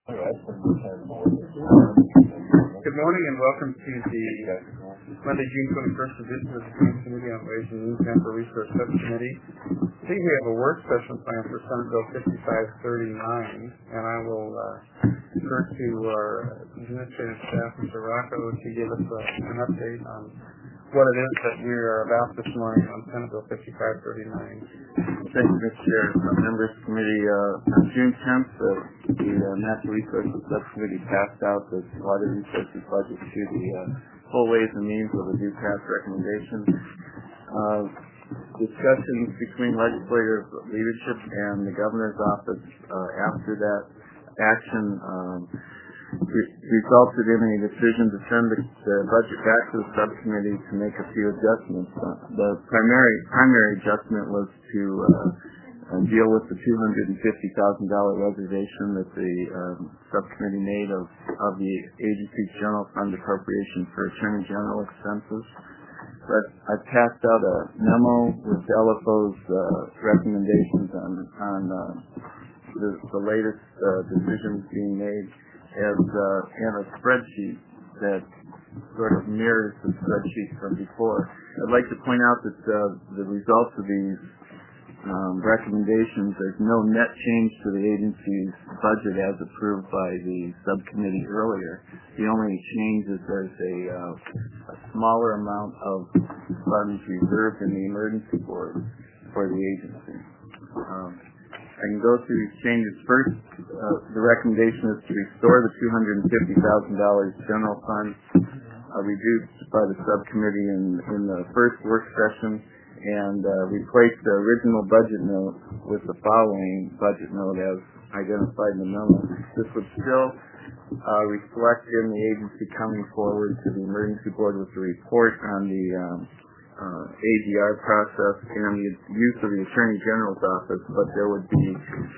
Good morning and welcome to the Monday, June 21st edition of the Joint Committee on Ways and Means Ample Resource Subcommittee. Today we have a work session planned for Senate Bill 5539, and I will refer to our administrative staff, Mr. Rocco, to give us an update on what it is that we are about this morning on Senate Bill 5539. Thank you, Mr. Chair. Members of the committee, on June 10th, the Natural Resources Subcommittee passed out the Water Resources budget to the full Ways and Means with a due pass recommendation. Discussions between legislative leadership and the governor's office after that action resulted in a decision to send the budget back to the subcommittee to make a few adjustments. The primary adjustment was to deal with the $250,000 reservation that the subcommittee made of the agency's general fund appropriation for Attorney General expenses. But I passed out a memo with the LFO's recommendations on the latest decisions being made, and a spreadsheet that sort of mirrors the spreadsheet from before. I'd like to point out that the results of these recommendations, there's no net change to the agency's budget as approved by the subcommittee earlier. The only change is there's a smaller amount of funds reserved in the emergency board for the agency. I can go through these changes. First, the recommendation is to restore the $250,000 general fund reduced by the subcommittee in the first work session, and replace the original budget note with the following budget note as identified in the memo. This would still reflect in the agency coming forward to the emergency board with a report on the ADR process and the use of the Attorney General's office, but there would be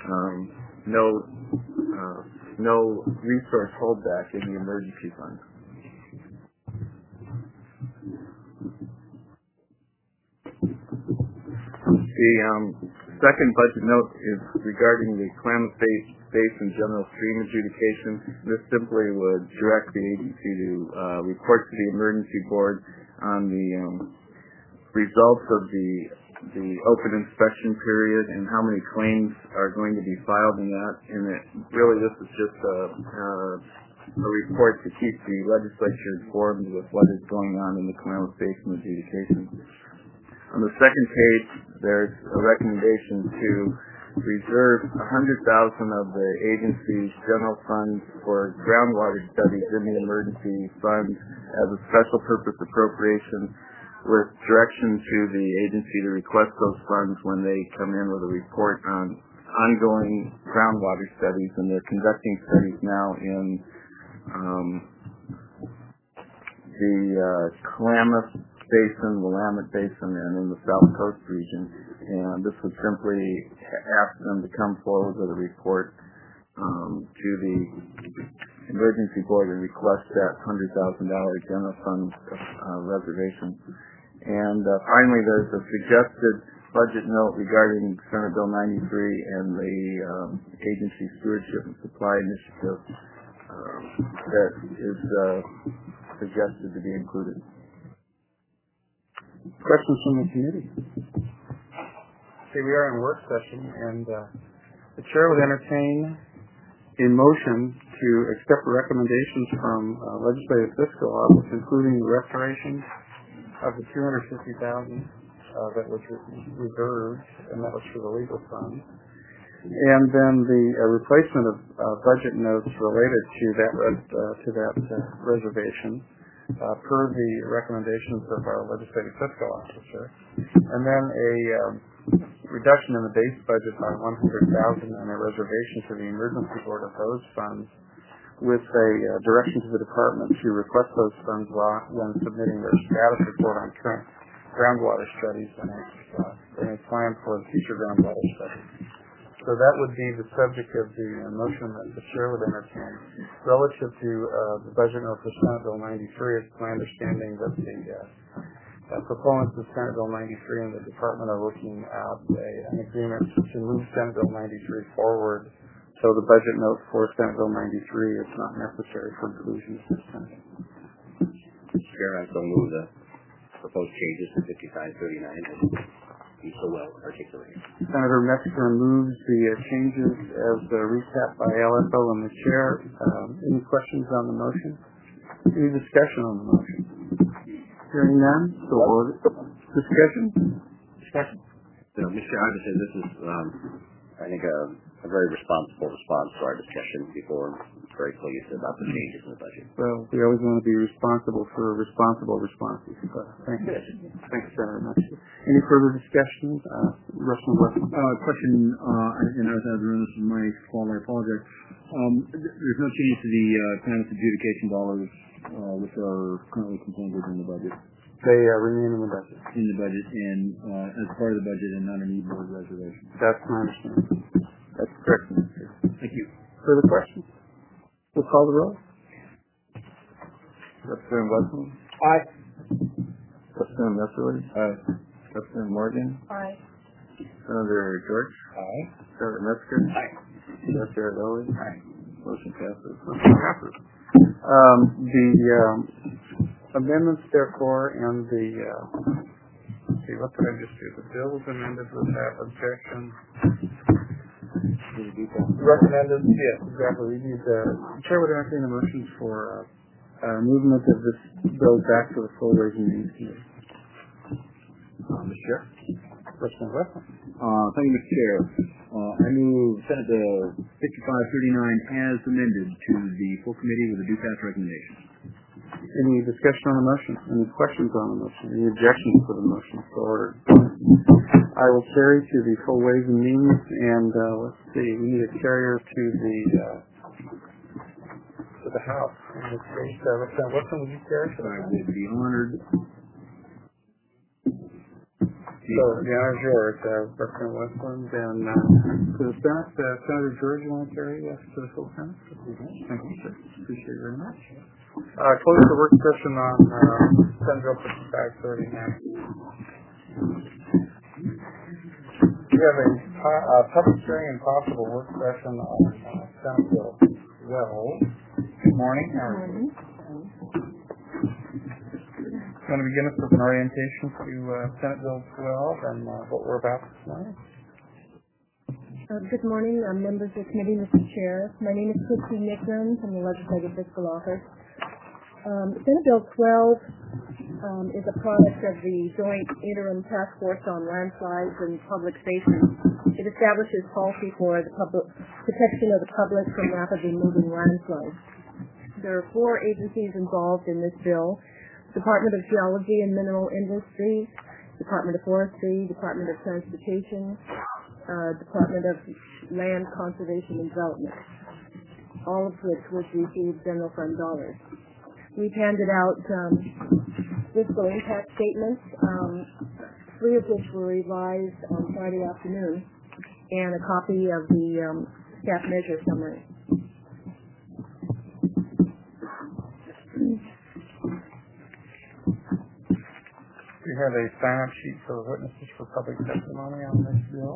no resource holdback in the emergency fund. The second budget note is regarding the Klamath Basin General Stream adjudication. This simply would direct the agency to report to the emergency board on the results of the open inspection period and how many claims are going to be filed in that. And this is just a report to keep the legislature informed with what is going on in the Klamath Basin adjudication. On the second page, there's a recommendation to reserve $100,000 of the agency's general funds for groundwater studies in the emergency fund as a special purpose appropriation, with direction to the agency to request those funds when they come in with a report on ongoing groundwater studies, and they're conducting studies now in the Klamath Basin, Willamette Basin, and in the South Coast region. And this would simply ask them to come forward with a report to the emergency board and request that $100,000 general fund reservation. And finally, there's a suggested budget note regarding Senate Bill 93 and the agency stewardship and supply initiative that is suggested to be included. Questions from the committee? Okay, we are in work session, and the chair would entertain a motion to accept recommendations from Legislative Fiscal Office, including the restoration of the $250,000 that was reserved, and that was for the legal fund, and then the replacement of budget notes related to that reservation per the recommendations of our Legislative Fiscal Officer, and then a reduction in the base budget by $100,000 and a reservation to the emergency board of those funds, with a direction to the department to request those funds when submitting their status report on current groundwater studies and a plan for future groundwater studies. So that would be the subject of the motion that the chair would entertain. Relative to the budget note for Senate Bill 93, it's my understanding that the proponents of Senate Bill 93 and the department are looking at an agreement to move Senate Bill 93 forward So the budget note for Senate Bill 93 is not necessary for inclusion at this time. Chair, I so move the proposed changes to 5539 as you so well articulated. Senator Metzger moves the changes as recapped by LFO and the chair. Any questions on the motion? Any discussion on the motion? Hearing none, so ordered. Discussion? So, Mr. Chair, I would say this is, I think, a very responsible response to our discussion before. Very pleased about the changes in the budget. Well, we always want to be responsible for responsible responses. Thank you. Thanks, Senator Metzger. Any further discussion? Russell Westman. Question, and I was out of the room, this is my fault, I apologize. There's no change to the climate adjudication dollars, which are currently contained within the budget. They remain in the budget. In the budget, and as part of the budget, and not an e-board reservation. That's my understanding. That's correct. Thank you. Further questions? We'll call the roll. Representative Westman? Aye. Representative Metzger? Aye. Representative Morgan? Aye. Senator George? Aye. Senator Metzger? Aye. Senator Lowey? Aye. Motion passes. The amendments, therefore, and the what did I just do? The bill was amended without objection. Recommended, yes, exactly. We need the chair would entertain the motions for movement of this bill back to the full Ways and Means Committee. Mr. Chair. Representative Westman. Thank you, Mr. Chair. I move Senate Bill 5539 as amended to the full committee with a due pass recommendation. Any discussion on the motion? Any questions on the motion? Any objections to the motion? So ordered. I will carry to the full Ways and Means, and let's see, we need a carrier to the House. In this case, Representative Westman, would you carry? I would be honored. So the honor is yours, Representative Westland. And to the Senate, Senator George, you want to carry us to the full Senate? Thank you, sir. Appreciate it very much. Close the work session on Senate Bill 5539. We have a public hearing and possible work session on Senate Bill 12. Good morning. How are you? You want to begin us with an orientation to Senate Bill 12 and what we're about this morning? Good morning, members of the committee, Mr. Chair. My name is Christy Nickman from the Legislative Fiscal Office. Senate Bill 12 is a product of the Joint Interim Task Force on Landslides and Public Safety. It establishes policy for the protection of the public from rapidly moving landslides. There are 4 agencies involved in this bill: Department of Geology and Mineral Industries, Department of Forestry, Department of Transportation, Department of Land Conservation and Development, all of which would receive general fund dollars. We've handed out fiscal impact statements, 3 of which were revised on Friday afternoon, and a copy of the staff measure summary. We have a sign-up sheet for witnesses for public testimony on this bill.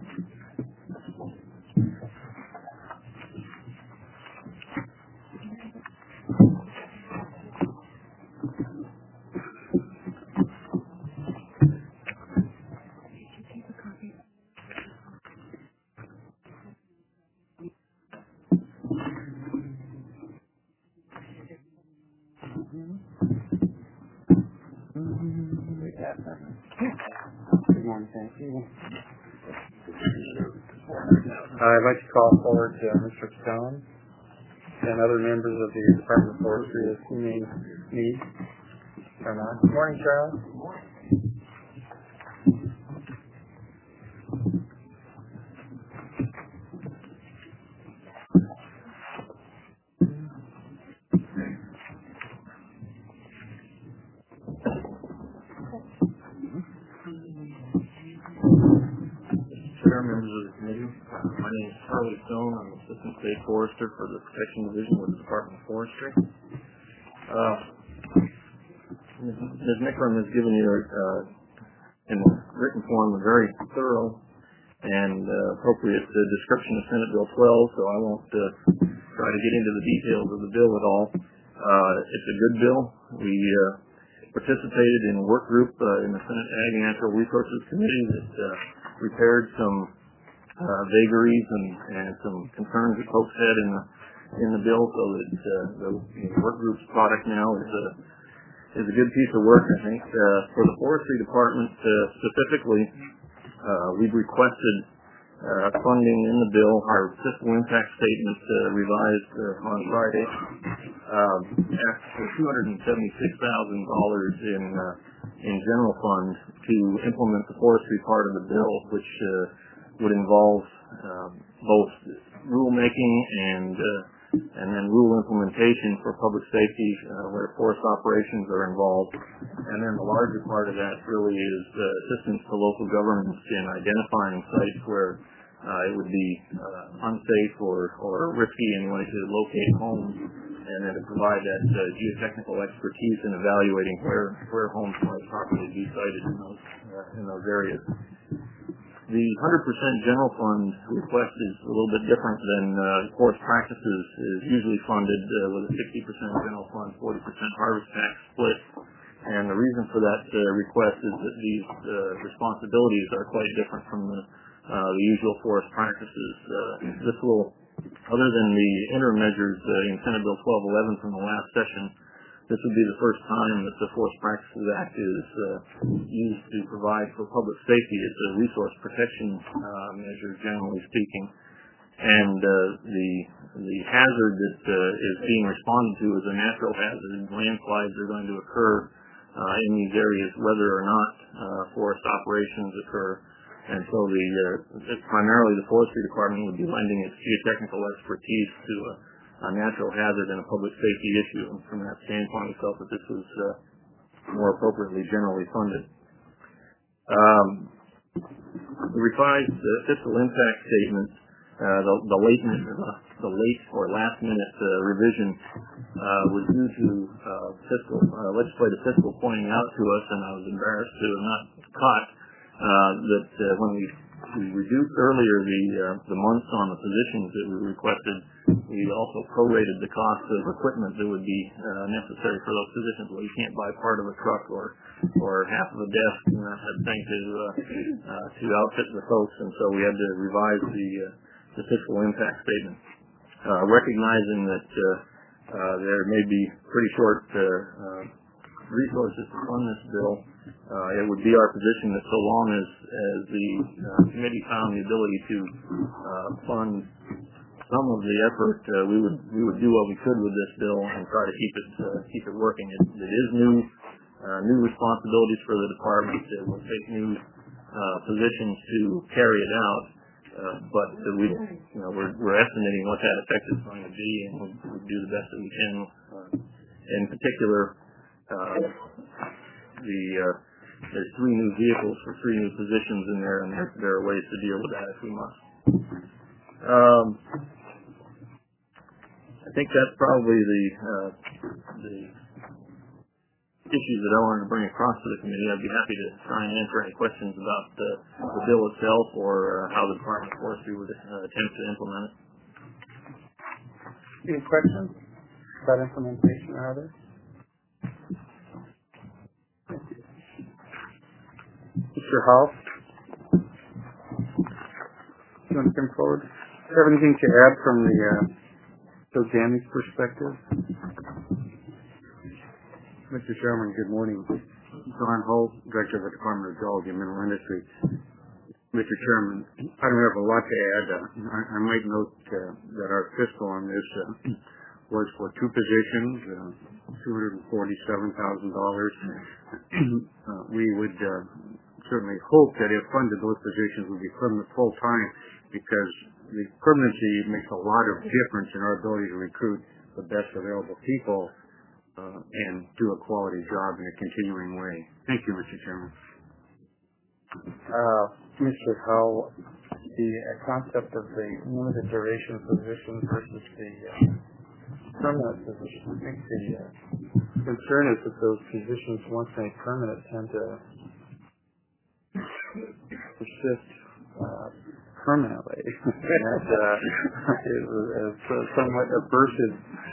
Good morning, thank you. I'd like to call forward Mr. Stone and other members of the Department of Forestry as he may need. Good morning, Charles. Members of the committee. My name is Charlie Stone. I'm Assistant State Forester for the Protection Division with the Department of Forestry. Ms. Nickram has given you in written form a very thorough and appropriate description of Senate Bill 12, so I won't try to get into the details of the bill at all. It's a good bill. We participated in a work group in the Senate Ag and Natural Resources Committee that repaired some vagaries and some concerns that folks had in the bill, so that the work group's product now is a good piece of work, I think. For the Forestry Department specifically, we've requested funding in the bill. Our fiscal impact statement revised on Friday asked for $276,000 in general fund to implement the forestry part of the bill, which would involve both rulemaking and then rule implementation for public safety where forest operations are involved. And then the larger part of that really is assistance to local governments in identifying sites where it would be unsafe or risky anyway to locate homes, and then to provide that geotechnical expertise in evaluating where homes might properly be sited in those areas. The 100% general fund request is a little bit different than forest practices is usually funded with a 60% general fund, 40% harvest tax split. And the reason for that request is that these responsibilities are quite different from the usual forest practices. This will, other than the interim measures in Senate Bill 1211 from the last session, this would be the first time that the Forest Practices Act is used to provide for public safety. It's a resource protection measure, generally speaking. And the hazard that is being responded to is a natural hazard. Landslides are going to occur in these areas whether or not forest operations occur. And so primarily the Forestry Department would be lending its geotechnical expertise to a natural hazard and a public safety issue. And from that standpoint, we felt that this was more appropriately generally funded. The revised fiscal impact statement, the late or last minute revision was due to legislative fiscal pointing out to us, and I was embarrassed to have not caught that when we reduced earlier the months on the positions that we requested, we also prorated the cost of equipment that would be necessary for those positions. Well, you can't buy part of a truck or half of a desk and that type of thing to outfit the folks, and so we had to revise the fiscal impact statement, recognizing that there may be pretty short resources to fund this bill. It would be our position that so long as the committee found the ability to fund some of the effort, we would do what we could with this bill and try to keep it working. It is new responsibilities for the department. It will take new positions to carry it out, but we're estimating what that effect is going to be, and we'll do the best that we can. In particular, there's 3 new vehicles for 3 new positions in there, and there are ways to deal with that if we must. I think that's probably the issues that I wanted to bring across to the committee. I'd be happy to try and answer any questions about the bill itself or how the Department of Forestry would attempt to implement it. Any questions about implementation or others? Mr. House, you want to come forward? Do you have anything to add from the Dani's perspective? Mr. Chairman, good morning. Don Holt, Director of the Department of Geology and Mineral Industry. Mr. Chairman, I don't have a lot to add. I might note that our fiscal on this was for 2 positions, $247,000. We would certainly hope that if funded, those positions would be permanent full-time, because the permanency makes a lot of difference in our ability to recruit the best available people and do a quality job in a continuing way. Thank you, Mr. Chairman. Mr. Howell, the concept of the limited duration position versus the permanent position, I think the concern is that those positions, once made permanent, tend to persist permanently. And it was somewhat aversive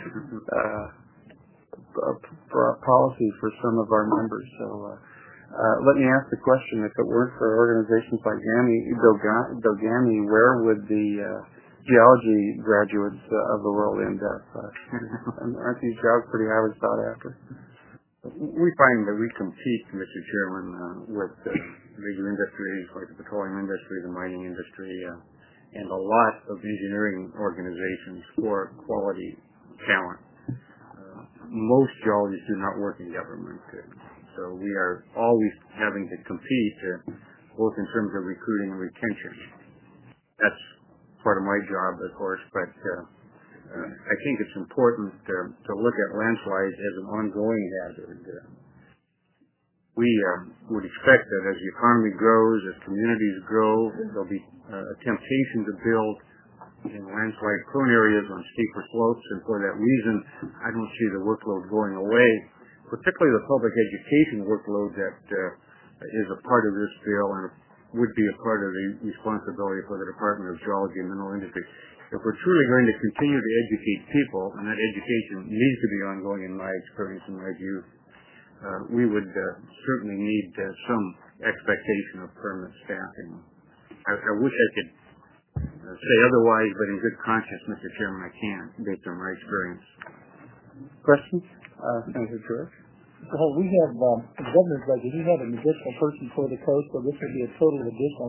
policy for some of our members. So let me ask the question, if it weren't for organizations like Dogami, where would the geology graduates of the world end up? Aren't these jobs pretty highly sought after? We find that we compete, Mr. Chairman, with major industries like the petroleum industry, the mining industry, and a lot of engineering organizations for quality talent. Most geologists do not work in government, so we are always having to compete, both in terms of recruiting and retention. That's part of my job, of course, but I think it's important to look at landslides as an ongoing hazard. We would expect that as the economy grows, as communities grow, there'll be a temptation to build in landslide-prone areas on steeper slopes, and for that reason, I don't see the workload going away, particularly the public education workload that is a part of this bill and would be a part of the responsibility for the Department of Geology and Mineral Industry. If we're truly going to continue to educate people, and that education needs to be ongoing in my experience and my view, we would certainly need some expectation of permanent staffing. I wish I could say otherwise, but in good conscience, Mr. Chairman, I can't, based on my experience. Questions? Senator George? Mr. Holt, we have, in the governor's budget, he had an additional person for the coast, so this would be a total of additional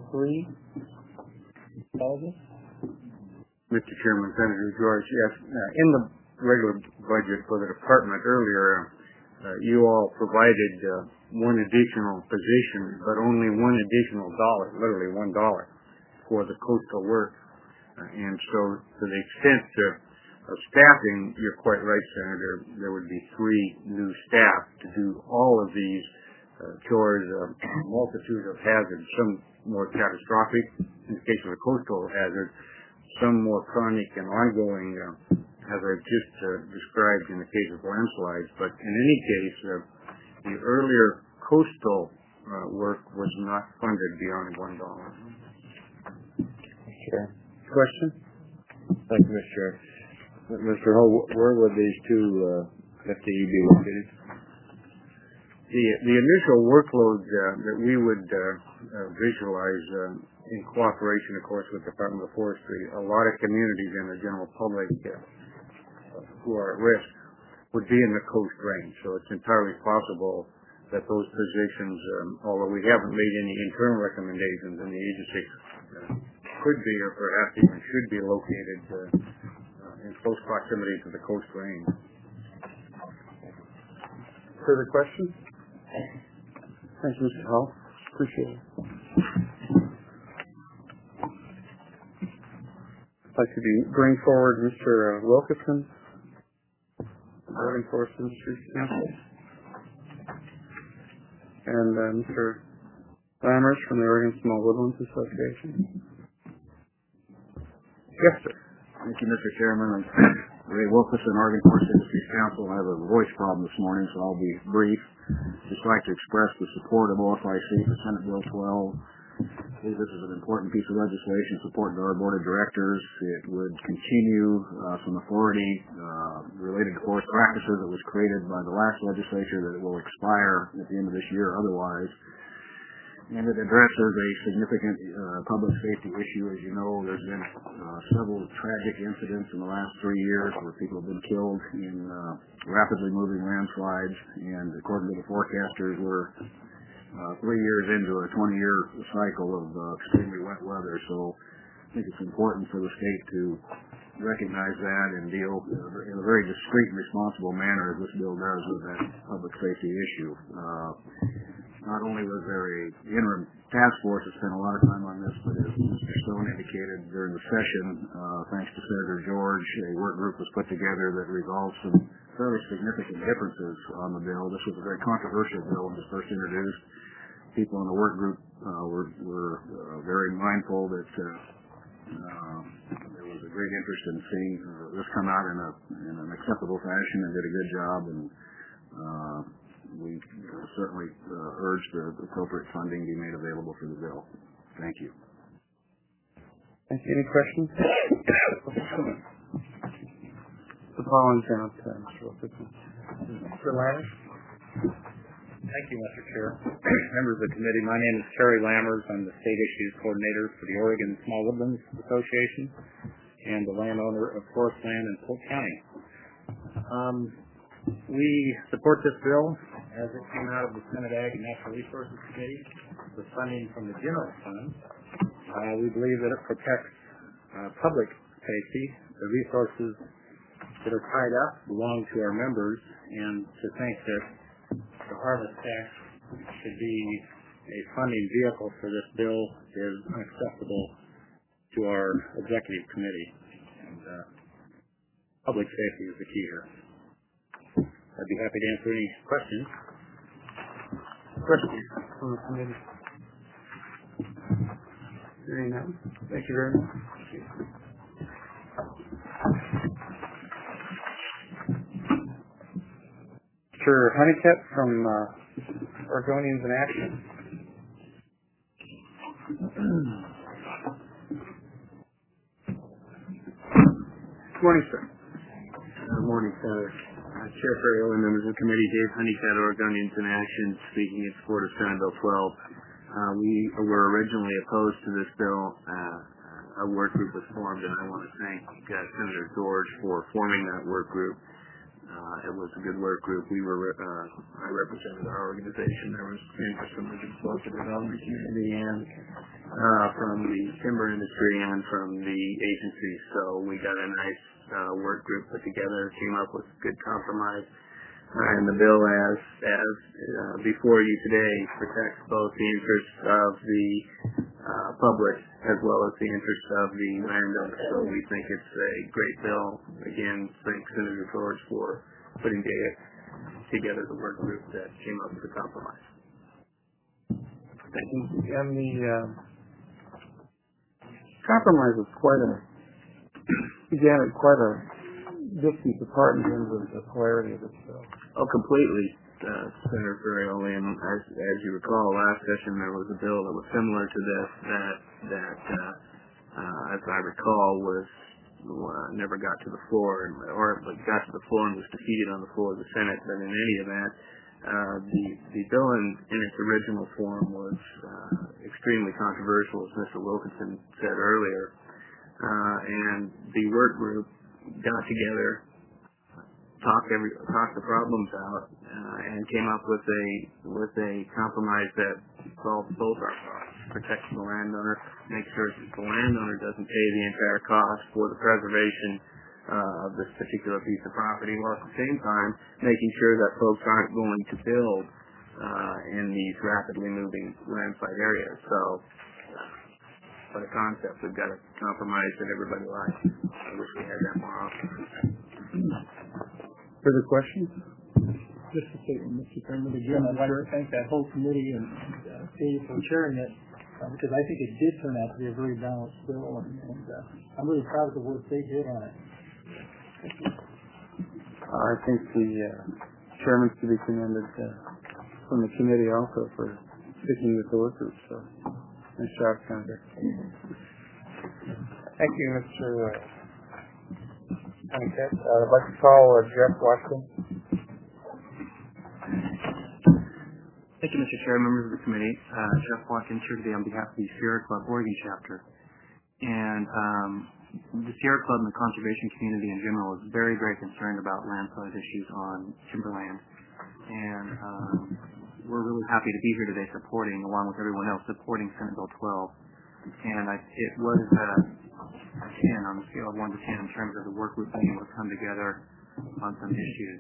3 geologists? Mr. Chairman, Senator George, yes. In the regular budget for the department earlier, you all provided one additional position, but only one additional dollar, literally $1, for the coastal work. And so to the extent of staffing, you're quite right, Senator, there would be 3 new staff to do all of these chores, a multitude of hazards, some more catastrophic in the case of the coastal hazard, some more chronic and ongoing, as I've just described in the case of landslides. But in any case, the earlier coastal work was not funded beyond $1. Okay. Question? Thank you, Mr. Chair. Mr. Hull, where would these 2 FTE be located? The initial workload that we would visualize in cooperation, of course, with the Department of Forestry, a lot of communities and the general public who are at risk would be in the coast range. So it's entirely possible that those positions, although we haven't made any internal recommendations, and the agency could be or perhaps even should be located in close proximity to the coast range. Further questions? Thank you, Mr. Hull. Appreciate it. I'd like to bring forward Mr. Wilkinson, Oregon Forest Industries Council, and Mr. Lammers from the Oregon Small Woodlands Association. Yes, sir. Thank you, Mr. Chairman. I'm Ray Wilkinson, Oregon Forest Industries Council. I have a voice problem this morning, so I'll be brief. Just like to express the support of OFIC for Senate Bill 12. I believe this is an important piece of legislation supported by our board of directors. It would continue some authority related to forest practices that was created by the last legislature that will expire at the end of this year otherwise. And it addresses a significant public safety issue. As you know, there's been several tragic incidents in the last 3 years where people have been killed in rapidly moving landslides. And according to the forecasters, we're 3 years into a 20-year cycle of extremely wet weather. So I think it's important for the state to recognize that and deal in a very discreet and responsible manner, as this bill does, with that public safety issue. Not only was there a interim task force that spent a lot of time on this, but as Mr. Stone indicated during the session, thanks to Senator George, a work group was put together that resolved some fairly significant differences on the bill. This was a very controversial bill when it was first introduced. People in the work group were very mindful that there was a great interest in seeing this come out in an acceptable fashion, and did a good job. And we certainly urge the appropriate funding be made available for the bill. Thank you. Thank you. Any questions? The following's out, Mr. Wilkinson. Mr. Lammers? Thank you, Mr. Chair. Members of the committee, my name is Terry Lammers. I'm the State Issues Coordinator for the Oregon Small Woodlands Association and the landowner of forest land in Polk County. We support this bill as it came out of the Senate Ag and Natural Resources Committee with funding from the general fund. We believe that it protects public safety. The resources that are tied up belong to our members, and to think that the harvest tax should be a funding vehicle for this bill is unacceptable to our executive committee. And public safety is the key here. I'd be happy to answer any questions. Questions from the committee? Hearing none. Thank you very much. Mr. Honeycutt from Oregonians in Action. Good morning, sir. Good morning, Senator. Chair Ferriero and members of the committee, Dave Honeycutt, Oregonians in Action, speaking in support of Senate Bill 12. We were originally opposed to this bill. A work group was formed, and I want to thank Senator George for forming that work group. It was a good work group. I represented our organization. There was interest from the agriculture development community and from the timber industry and from the agency. So we got a nice work group put together, came up with a good compromise. And the bill, as before you today, protects both the interests of the public as well as the interests of the landowner. So we think it's a great bill. Again, thanks Senator George for putting together the work group that came up with the compromise. Thank you. And the compromise was began at quite a distance apart in terms of the polarity of this bill. Oh, completely, Senator Ferriero. And as you recall, last session there was a bill that was similar to this that as I recall, was never got to the floor, or got to the floor and was defeated on the floor of the Senate. But in any event, the bill in its original form was extremely controversial, as Mr. Wilkinson said earlier. And the work group got together, talked the problems out, and came up with a compromise that solves both our problems. Protects the landowner, makes sure that the landowner doesn't pay the entire cost for the preservation of this particular piece of property, while at the same time making sure that folks aren't going to build in these rapidly moving landside areas. So, for the concept, we've got a compromise that everybody likes. I wish we had that more often. Further questions? Just a statement, Mr. Chairman. Again, I'd like to thank that whole committee and Dave for chairing it, because I think it did turn out to be a very balanced bill, and I'm really proud of the work they did on it. I think the chairman's to be commended from the committee also for sticking with the work group. So, nice job, Senator. Thank you, Mr. Honeycutt. I'd like to call Jeff Watson. Thank you, Mr. Chair, members of the committee. Jeff Watkins here today on behalf of the Sierra Club Oregon chapter. And the Sierra Club and the conservation community in general is very, very concerned about landslide issues on timberland. And we're really happy to be here today along with everyone else, supporting Senate Bill 12. And it was a 10 on the scale of 1 to 10 in terms of the work group being able to come together on some issues.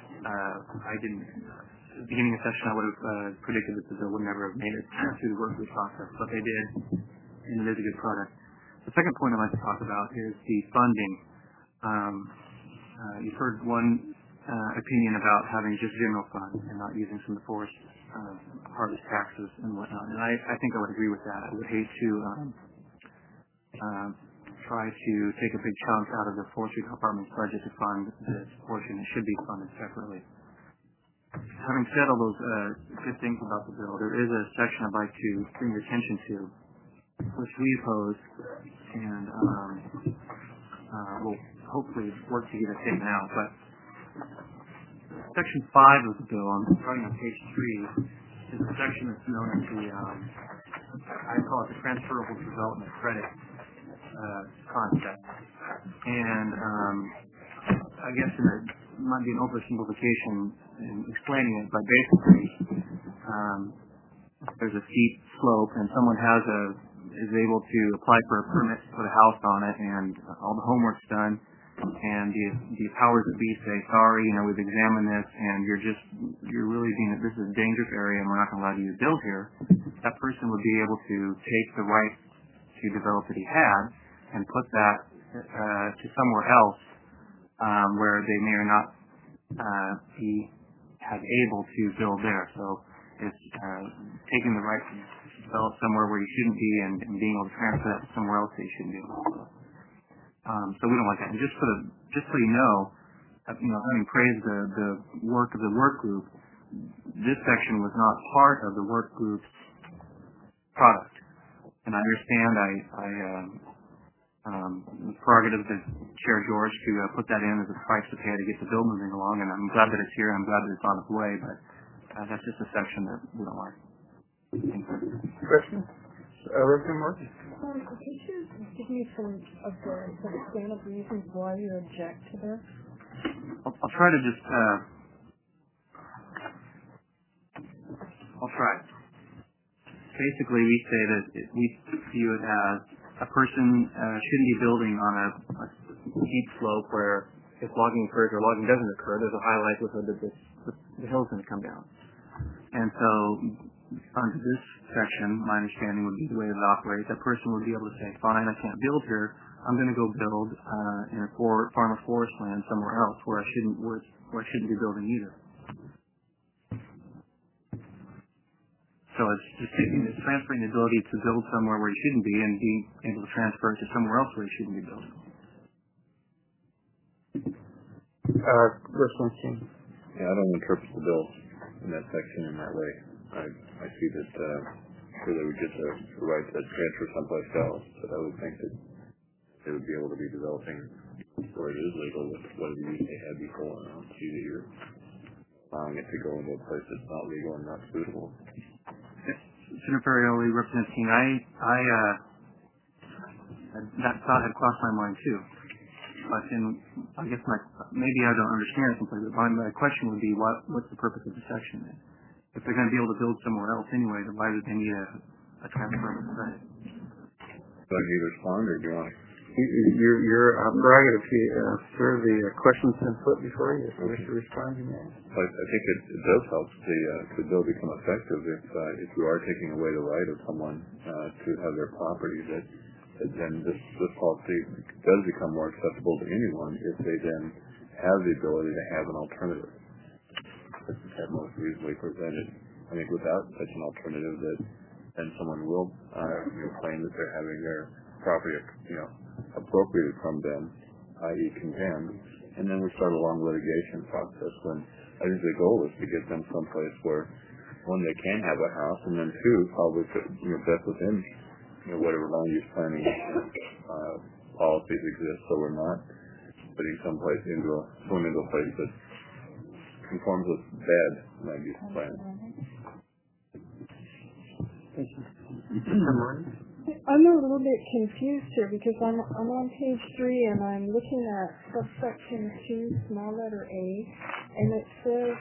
At the beginning of the session, I would have predicted that the bill would never have made it through the work group process, but they did, and it is a good product. The second point I'd like to talk about is the funding. You've heard one opinion about having just general funds and not using some of the forest harvest taxes and whatnot, and I think I would agree with that. I would hate to try to take a big chunk out of the forestry department's budget to fund this portion. It should be funded separately. Having said all those good things about the bill, there is a section I'd like to bring your attention to, which we oppose, and we'll hopefully work to get it taken out. But Section 5 of the bill, I'm starting on page 3, is a section that's known as the, I call it the transferable development credit concept. And I guess it might be an oversimplification in explaining it, but basically there's a steep slope and someone is able to apply for a permit to put a house on it, and all the homework's done, and the powers that be say, sorry, we've examined this, and you're really this is a dangerous area, and we're not going to allow you to build here. That person would be able to take the right to develop that he had and put that to somewhere else where they may or not be able to build there. So it's taking the right to develop somewhere where you shouldn't be and being able to transfer that to somewhere else that you shouldn't be able to. So we don't like that. And just so you know, having praised the work of the work group, this section was not part of the work group's product. And I understand the prerogative of Chair George to put that in as a price to pay to get the bill moving along, and I'm glad that it's here, and I'm glad that it's on its way, but that's just a section that we don't like. Questions? Representative Martin? Could you give me some substantive reasons why you object to this? I'll try to just I'll try. Basically, we say that we view it as a person shouldn't be building on a steep slope where if logging occurs or logging doesn't occur, there's a high likelihood that the hill's going to come down. And so under this section, my understanding would be the way it operates. That person would be able to say, fine, I can't build here. I'm going to go build in a farm or forest land somewhere else where I shouldn't be building either. So it's transferring the ability to build somewhere where you shouldn't be and being able to transfer it to somewhere else where you shouldn't be building. Yeah, I don't interpret the bill in that section in that way. I see that they would get the right to transfer someplace else, but I would think that they would be able to be developing where it is legal with whatever use they had before. I don't see that you're allowing it to go into a place that's not legal and not suitable. Senator Ferrioli, Representative King, that thought had crossed my mind too. But I guess maybe I don't understand it completely, but my question would be, what's the purpose of the section then? If they're going to be able to build somewhere else anyway, then why would they need a transferable credit? So do you respond, or do you want to? Your prerogative to serve the questions been put before you. If you wish to respond, you may. I think it does help the bill become effective if you are taking away the right of someone to have their property. That then this policy does become more acceptable to anyone if they then have the ability to have an alternative. This is had most reasonably presented. I think without such an alternative, that then someone will claim that they're having their property, appropriated from them, i.e. condemned, and then we start a long litigation process when I think the goal is to get them someplace where, one, they can have a house, and then two, probably best within whatever land use planning policies exist, so we're not putting someplace into a place that conforms with bad land use planning. I'm a little bit confused here because I'm on page 3 and I'm looking at subsection 2, small letter A, and it says,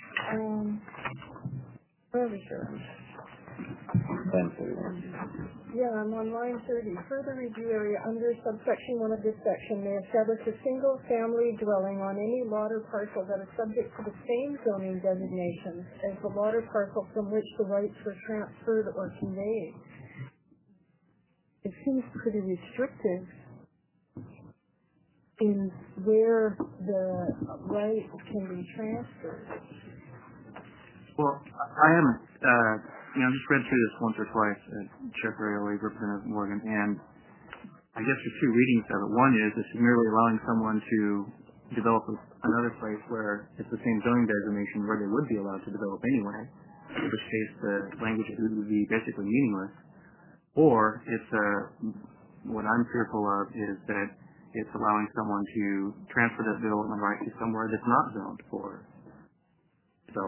where are we going? Yeah, I'm on line 30. Further review area under subsection 1 of this section may establish a single family dwelling on any lot or parcel that is subject to the same zoning designations as the lot or parcel from which the rights were transferred or conveyed. It seems pretty restrictive in where the rights can be transferred. Well, I haven't, just read through this once or twice at Chair Ferrioli, Representative Morgan, and I guess there's two readings of it. One is it's merely allowing someone to develop another place where it's the same zoning designation where they would be allowed to develop anyway, in which case the language would be basically meaningless. Or it's what I'm fearful of is that it's allowing someone to transfer that development right to somewhere that's not zoned for. So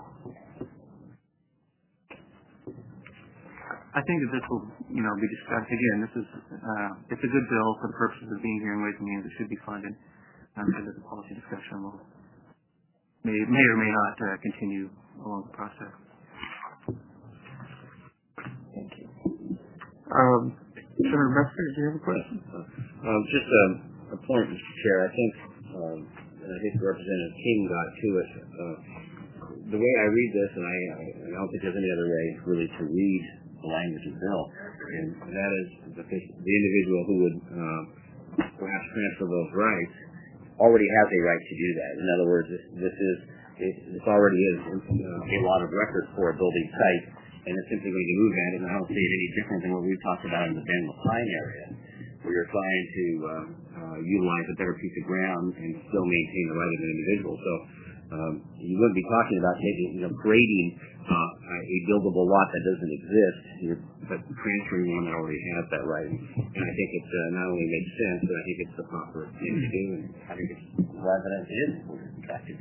I think that this will, be discussed again. This is it's a good bill for the purposes of being here in Ways and Means. It should be funded. I'm sure that the policy discussion may or may not continue along the process. Thank you. Senator Metzger, do you have a question? Just a point, Mr. Chair. I think Representative King got to it. The way I read this, and I don't think there's any other way really to read the language of the bill, and that is that the individual who would perhaps transfer those rights already has a right to do that. In other words, this already is a lot of record for a building site, and it's simply going to move that, and I don't see it any different than what we've talked about in the Ben LaPine area, where you're trying to utilize a better piece of ground and still maintain the right of an individual. So you wouldn't be talking about grading a buildable lot that doesn't exist, but transferring one that already has that right. And I think it not only makes sense, but I think it's the proper thing to do, and I think it's glad that it is effective.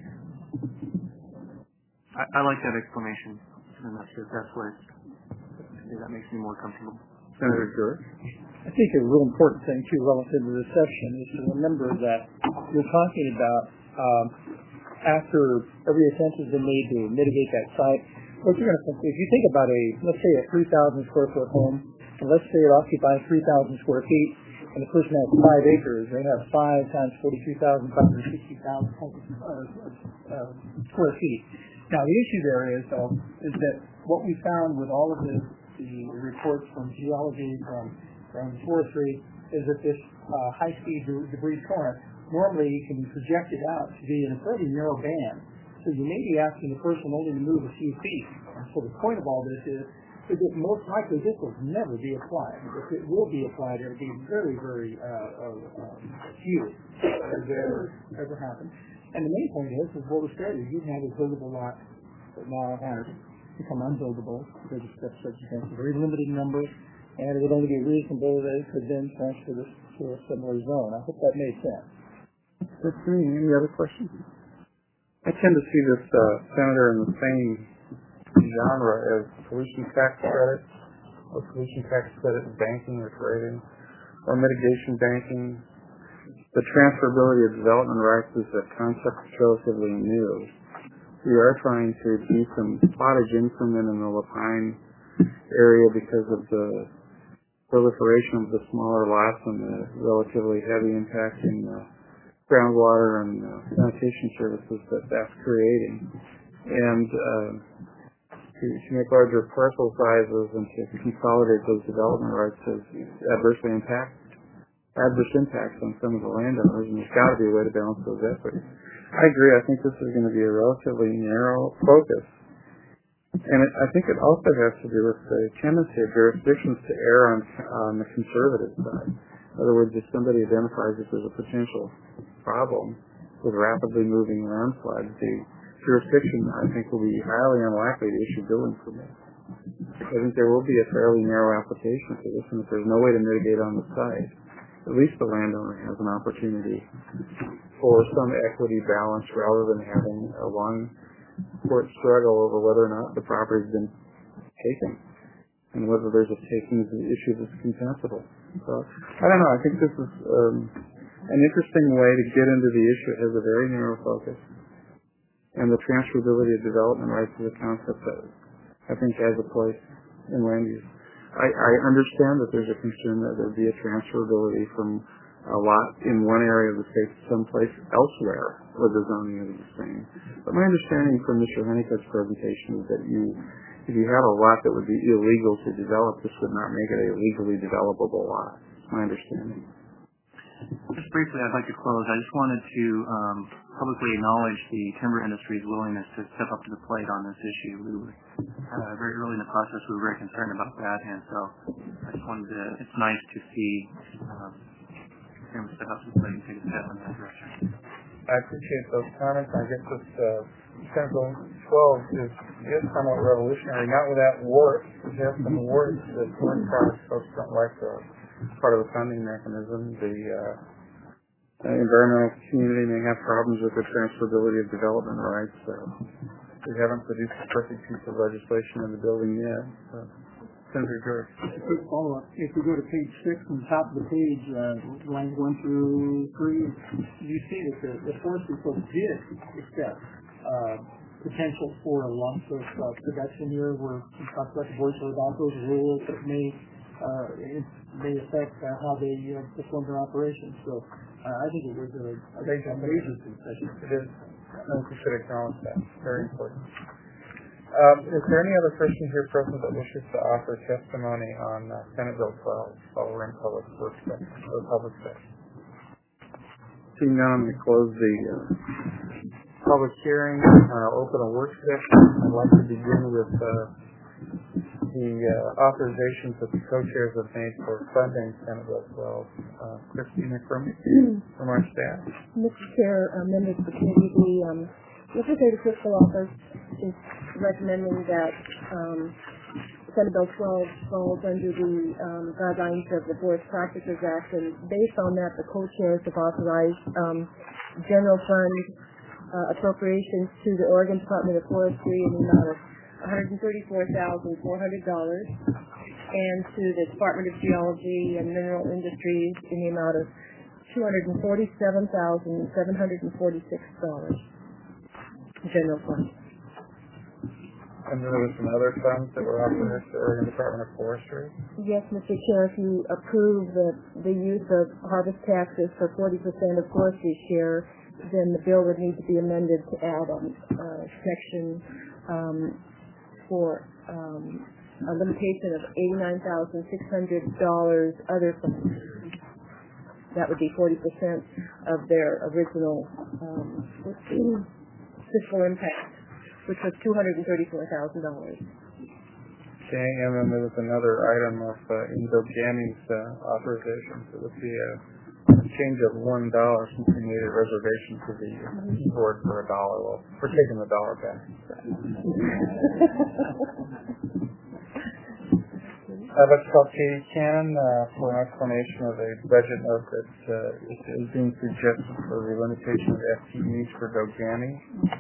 I like that explanation, and that's what that makes me more comfortable. Senator George? I think a real important thing, too, relative to this section is to remember that we're talking about after every attempt has been made to mitigate that site, what you're going to think, if you think about let's say a 3,000 square foot home, and let's say it occupies 3,000 square feet, and the person has 5 acres, they have 5 times 42,000, 560,000 square feet. Now, the issue there is that what we found with all of the reports from geology, from forestry, is that this high-speed debris torrent normally can be projected out to be in a fairly narrow band. So you may be asking the person only to move a few feet. And so the point of all this is that most likely this will never be applied. If it will be applied, it will be very, very few as ever happen. And the main point is what was said is you have a buildable lot that now has become unbuildable because of such a very limited number, and it would only be reasonable that it could then transfer this to a similar zone. I hope that made sense. Any other questions? I tend to see this senator in the same genre as pollution tax credits, or pollution tax credit banking or trading, or mitigation banking. The transferability of development rights is a concept that's relatively new. We are trying to do some pottage increment in the LaPine area because of the proliferation of the smaller lots and the relatively heavy impact in groundwater and sanitation services that's creating. And to make larger parcel sizes and to consolidate those development rights has adverse impacts on some of the landowners, and there's got to be a way to balance those equities. I agree. I think this is going to be a relatively narrow focus. And I think it also has to do with the tendency of jurisdictions to err on the conservative side. In other words, if somebody identifies this as a potential problem with rapidly moving landslides, the jurisdiction, I think, will be highly unlikely to issue building permits. I think there will be a fairly narrow application for this, and if there's no way to mitigate on the site, at least the landowner has an opportunity for some equity balance rather than having a long court struggle over whether or not the property's been taken and whether there's a takings issue that's compensable. So, I don't know. I think this is an interesting way to get into the issue. It has a very narrow focus. And the transferability of development rights is a concept that I think has a place in land use. I understand that there's a concern that there'd be a transferability from a lot in one area of the state to someplace elsewhere where the zoning is the same. But my understanding from Mr. Honeycutt's presentation is that if you have a lot that would be illegal to develop, this would not make it a legally developable lot. That's my understanding. Just briefly, I'd like to close. I just wanted to publicly acknowledge the timber industry's willingness to step up to the plate on this issue. We were very early in the process. We were very concerned about that, and so I just wanted to. It's nice to see them step up to the plate and take a step in that direction. I appreciate those comments. I guess this Senate Bill 12 is somewhat revolutionary. Not without warts. It has some warts that foreign products folks don't like, though. part of the funding mechanism. The environmental community may have problems with the transferability of development rights. We haven't produced a perfect piece of legislation in the building yet. Senator George. A quick follow-up. If we go to page 6, on the top of the page, lines 1 through 3, you see that the forestry folks did accept potential for a lump of production here, where we talked about the voice about those rules that may affect how they perform their operations. So I think it was a major concession. It is. I think we should acknowledge that. Very important. Is there any other person here present that wishes to offer testimony on Senate Bill 12 while we're in public work session, or public session? Seeing none, I'm going to close the public hearing. I'll open a work session. I'd like to begin with the authorizations that the co-chairs have made for funding Senate Bill 12. Christina from our staff. Mr. Chair, members of the committee, the Legislative Fiscal Office is recommending that Senate Bill 12 falls under the guidelines of the Forest Practices Act, and based on that, the co-chairs have authorized general fund appropriations to the Oregon Department of Forestry in the amount of $134,400, and to the Department of Geology and Mineral Industries in the amount of $247,746. General fund. And there was some other funds that were authorized to the Oregon Department of Forestry? Yes, Mr. Chair, if you approve the use of harvest taxes for 40% of forestry share, then the bill would need to be amended to add a section for a limitation of $89,600 other funds. That would be 40% of their original fiscal impact, which was $234,000. Okay, and then there was another item of Indogami's authorization. So it would be a change of $1 since we made a reservation for the board for $1. Well, we're taking the $1 back. Let's call Katie Cannon for an explanation of a budget note that is being suggested for the limitation of FTEs for Dogami.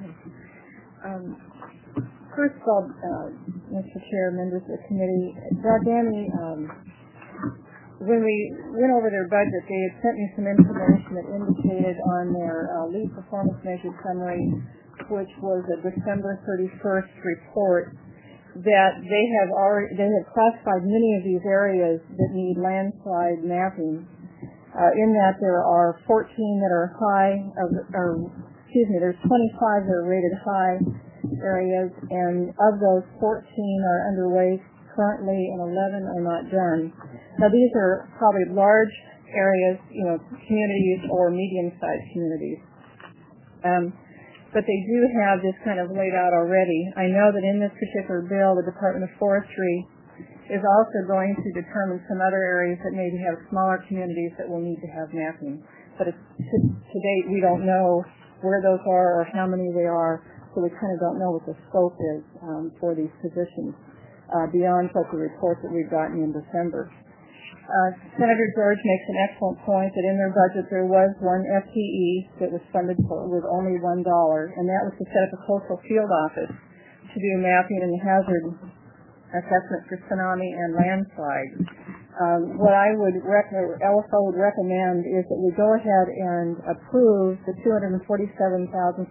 First of all, Mr. Chair, members of the committee, Dogami, when we went over their budget, they had sent me some information that indicated on their lead performance measure summary, which was a December 31st report, that they have classified many of these areas that need landslide mapping. In that there are 14 that are there's 25 that are rated high areas, and of those 14 are underway currently and 11 are not done. Now these are probably large areas, communities or medium-sized communities. But they do have this kind of laid out already. I know that in this particular bill, the Department of Forestry is also going to determine some other areas that maybe have smaller communities that will need to have mapping. But to date, we don't know where those are or how many they are, so we kind of don't know what the scope is for these positions beyond what the report that we've gotten in December. Senator George makes an excellent point that in their budget there was one FTE that was funded with only $1, and that was to set up a coastal field office to do mapping and hazard assessment for tsunami and landslide. What I would LFO would recommend is that we go ahead and approve the $247,746,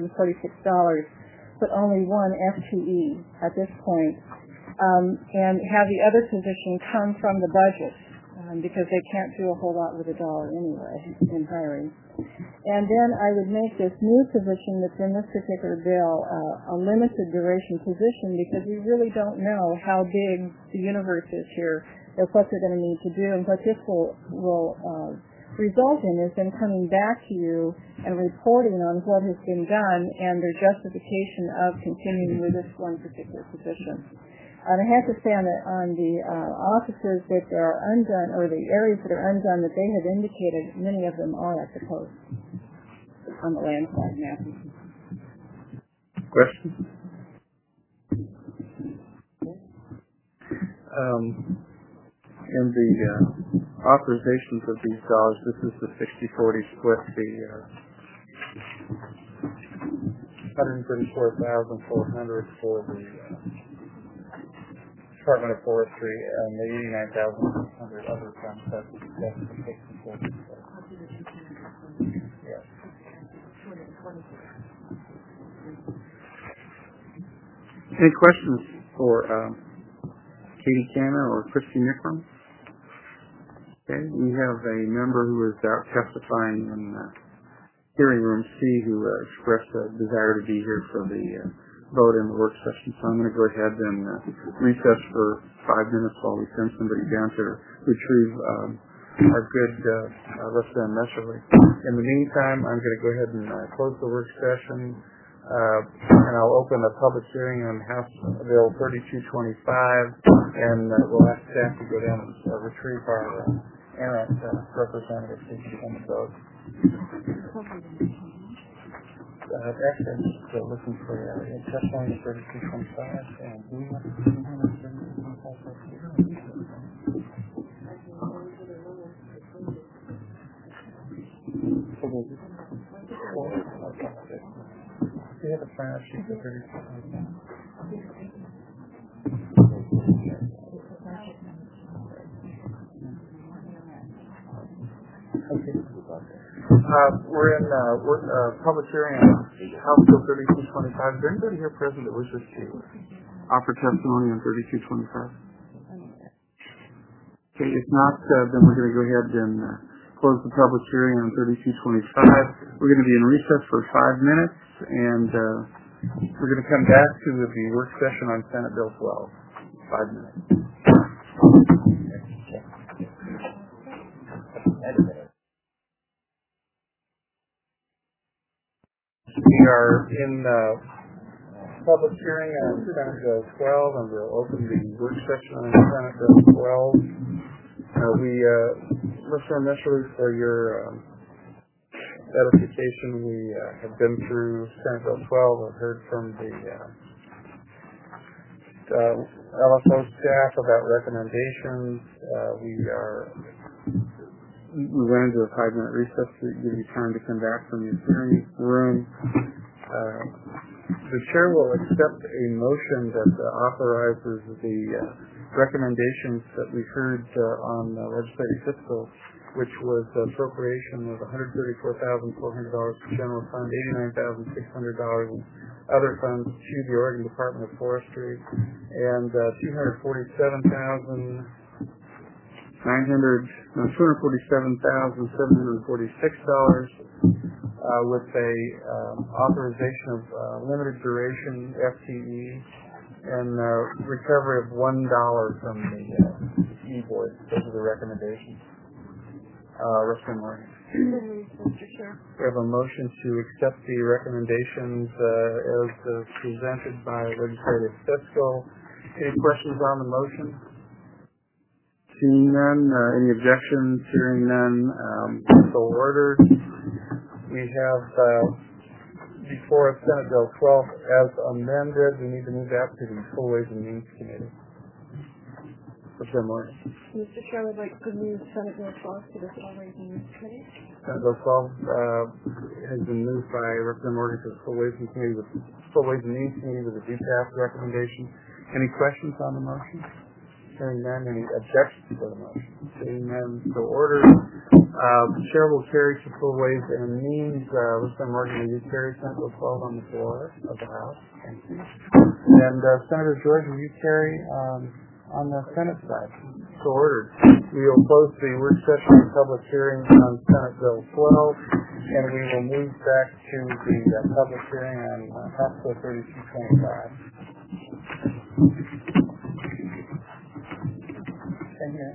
but only one FTE at this point. And have the other position come from the budget because they can't do a whole lot with $1 anyway in hiring. And then I would make this new position that's in this particular bill a limited duration position because we really don't know how big the universe is here or what they're going to need to do. And what this will result in is them coming back to you and reporting on what has been done and their justification of continuing with this one particular position. And I have to say on the offices that are undone, or the areas that are undone that they have indicated, many of them are at the coast on the landslide mapping. Questions? In the authorizations of these dollars. This is the 60-40 split, the $134,400 for the Department of Forestry and the $89,600 other funds. That's the 60-40 split. Yes. Any questions for Katie Canna or Christy Nickram? Okay, we have a member who is out testifying in hearing room C who expressed a desire to be here for the vote in the work session. So I'm going to go ahead and recess for 5 minutes while we send somebody down to retrieve our good Representative Messerly. In the meantime, I'm going to go ahead and close the work session, and I'll open a public hearing on House Bill 3225, and we'll ask staff to go down and retrieve our errant representative who's on the vote. Actually, I'm just looking for testimony 3225, and do we have 3225? Do you have a plan sheet for 3225? Okay. We're in public hearing on House Bill 3225. Is there anybody here present that wishes to offer testimony on 3225? Okay, if not, then we're going to go ahead and close the public hearing on 3225. We're going to be in recess for 5 minutes, and we're going to come back to the work session on Senate Bill 12. 5 minutes. We are in public hearing on Senate Bill 12, and we'll open the work session on Senate Bill 12. Mr. Messerly, for your edification, we have been through Senate Bill 12. I've heard from the LSO staff about recommendations. We went into a 5-minute recess to give you time to come back from your hearing room. The chair will accept a motion that authorizes the recommendations that we heard on legislative fiscal, which was appropriation of $134,400 for general fund, $89,600 in other funds to the Oregon Department of Forestry, and $247,746 with a authorization of limited duration FTE and recovery of $1 from the e-board. Those are the recommendations. Representative Morgan. Mr. Chair. We have a motion to accept the recommendations as presented by legislative fiscal. Any questions on the motion? Seeing none. Any objections? Hearing none. So ordered. We have before us Senate Bill 12 as amended. We need to move that to the Full Ways and Means Committee. Mr. Morgan. Mr. Chair, I would like to move Senate Bill 12 to the Full Ways and Means Committee. Senate Bill 12 has been moved by Representative Morgan to the Full Ways and Means Committee with a detailed recommendation. Any questions on the motion? Hearing none. Any objections to the motion? Seeing none. So ordered. The chair will carry to Full Ways and Means. Representative Morgan, will you carry Senate Bill 12 on the floor of the House? Thank you. And Senator George, will you carry on the Senate side? So ordered. We will close the work session and public hearing on Senate Bill 12, and we will move back to the public hearing on House Bill 3225. Thank you.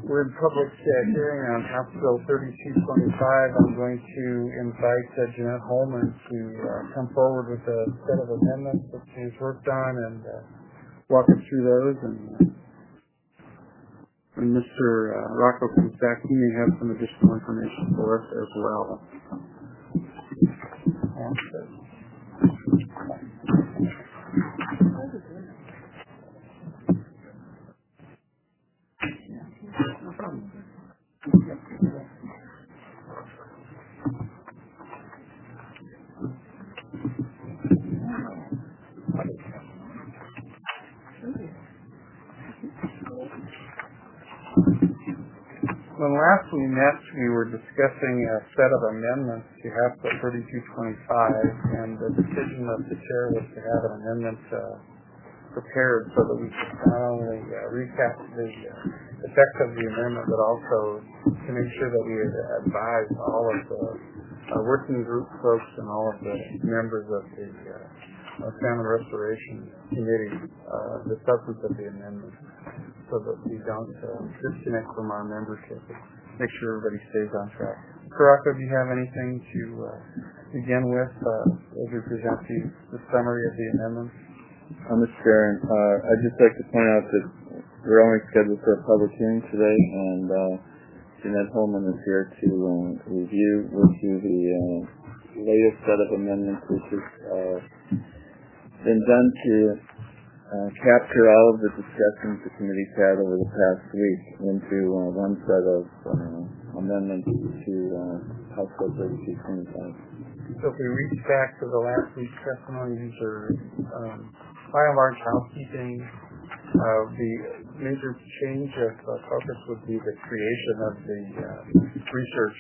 We're in public hearing on House Bill 3225. I'm going to invite Jeanette Holman to come forward with a set of amendments that she's worked on and walk us through those. And when Mr. Rocco comes back, he may have some additional information for us as well. When last we met, we were discussing a set of amendments to House Bill 3225, and the decision of the chair was to have an amendment prepared so that we could not only recap the effect of the amendment, but also to make sure that we had advised all of the working group folks and all of the members of the Salmon Restoration Committee the substance of the amendment, so that we don't disconnect from our membership. Make sure everybody stays on track. Rocco, do you have anything to begin with as we present the summary of the amendments? Mr. Chair, I'd just like to point out that we're only scheduled for a public hearing today, and Jeanette Holman is here to review with you the latest set of amendments, which has been done to capture all of the discussions the committee's had over the past week into one set of amendments to House Bill 3225. So if we reach back to the last week's testimony, these are by and large housekeeping. The major change of focus would be the creation of the research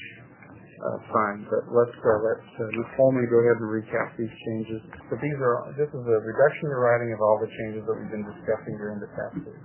fund. But let's Ms. Holman go ahead and recap these changes. But this is a reduction in writing of all the changes that we've been discussing during the past week.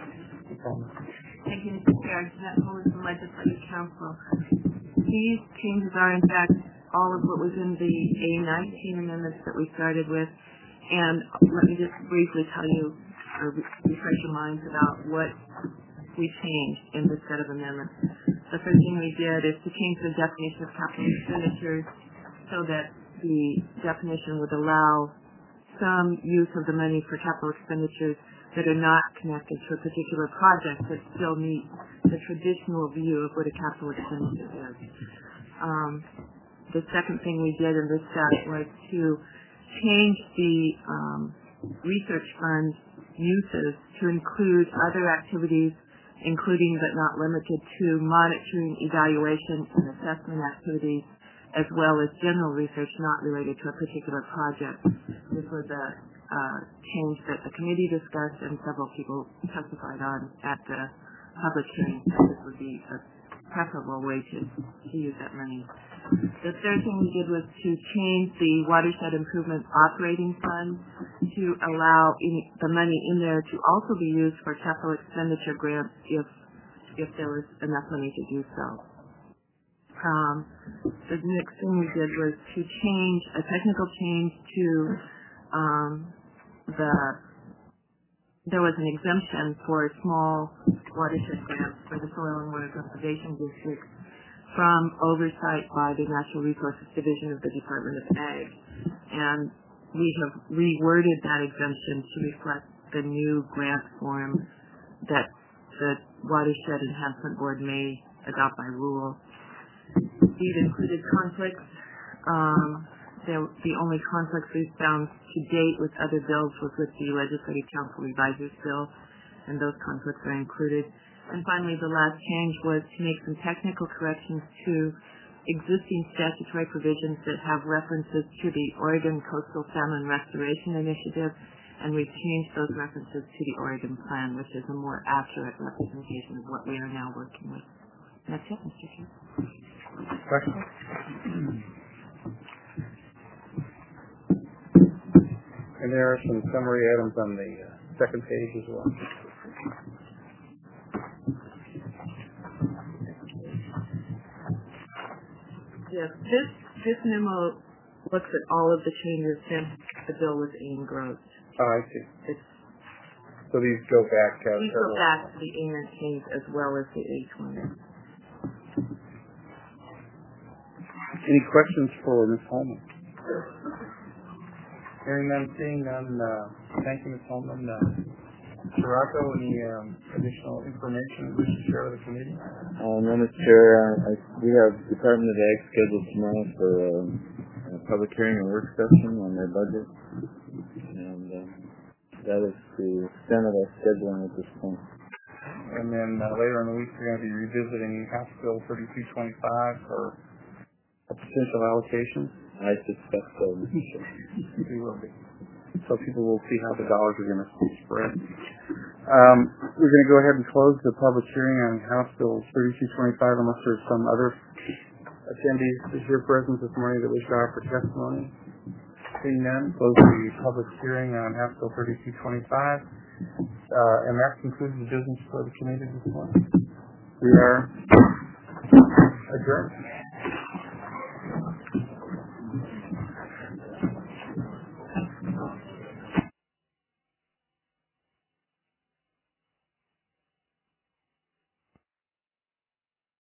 Thank you, Mr. Chair. Jeanette Holman from Legislative Council. These changes are, in fact, all of what was in the A19 amendments that we started with. And let me just briefly tell you, or refresh your minds about what we changed in this set of amendments. The first thing we did is to change the definition of capital expenditures so that the definition would allow some use of the money for capital expenditures that are not connected to a particular project but still meet the traditional view of what a capital expenditure is. The second thing we did in this set was to change the research fund uses to include other activities, including but not limited to monitoring, evaluation, and assessment activities, as well as general research not related to a particular project. This was a change that the committee discussed and several people testified on at the public hearing. This would be a preferable way to use that money. The third thing we did was to change the Watershed Improvement Operating Fund to allow the money in there to also be used for capital expenditure grants if there was enough money to do so. The next thing we did was to change a technical change to there was an exemption for small watershed grants for the Soil and Water Conservation District from oversight by the Natural Resources Division of the Department of Ag. And we have reworded that exemption to reflect the new grant form that the Watershed Enhancement Board may adopt by rule. We've included conflicts. The only conflicts we've found to date with other bills was with the Legislative Council Revisers Bill, and those conflicts are included. And finally, the last change was to make some technical corrections to existing statutory provisions that have references to the Oregon Coastal Salmon Restoration Initiative, and we've changed those references to the Oregon Plan, which is a more accurate representation of what we are now working with. That's it, Mr. Chair. Questions? And there are some summary items on the second page as well. Yes, this memo looks at all of the changes since the bill was engrossed. Oh, I see. So these go back to These go back to the A19s as well as the A20s. Any questions for Ms. Holman? Hearing none, seeing none, thank you, Ms. Holman. Mr. Rocco, any additional information you wish to share with the committee? No, Mr. Chair. We have Department of Ag scheduled tomorrow for a public hearing and work session on their budget. And that is the extent of our scheduling at this point. And then later in the week, we're going to be revisiting House Bill 3225 for a potential allocation. I suspect so, Mr. Chair. We will be. So people will see how the dollars are going to spread. We're going to go ahead and close the public hearing on House Bill 3225 unless there's some other attendees here present this morning that wish to offer testimony. Seeing none, close the public hearing on House Bill 3225. And that concludes the business for the committee this morning. We are adjourned.